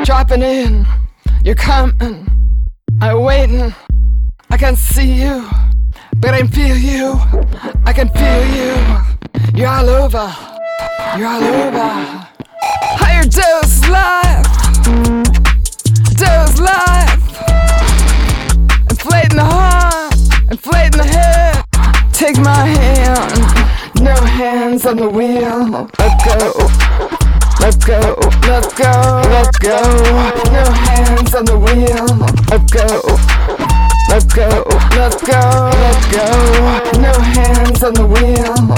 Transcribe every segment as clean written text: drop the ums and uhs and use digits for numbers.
dropping in, you're coming, I'm waiting. I can see you, but I can feel you. I can feel you. You're all over. You're all over. Higher dose life. Dose life. Inflating the heart. Inflating the head. Take my hand. No hands on the wheel. Let go. Let go. Let go. Let go. No hands on the wheel. Let go. Let go, let go, let go. No hands on the wheel.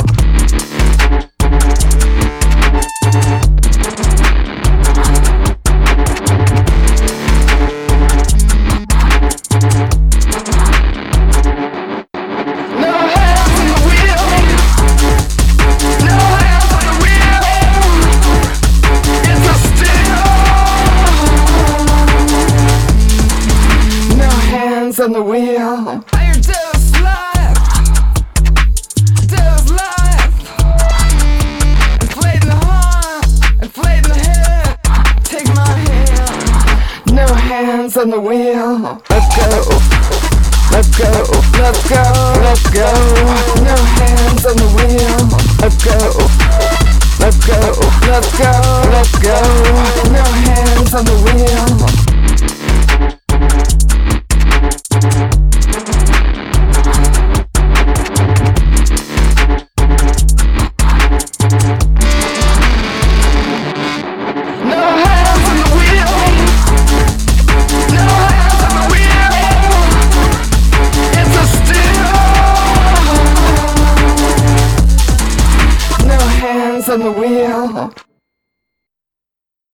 On the wheel. Higher dose life. Dose life. Inflating the heart. Inflating the head. Take my hand. No hands on the wheel. Let go. Let go. Let go. Let go. No hands on the wheel. Let go. Let go. Let go. Let go. No hands on the wheel. On the wheel.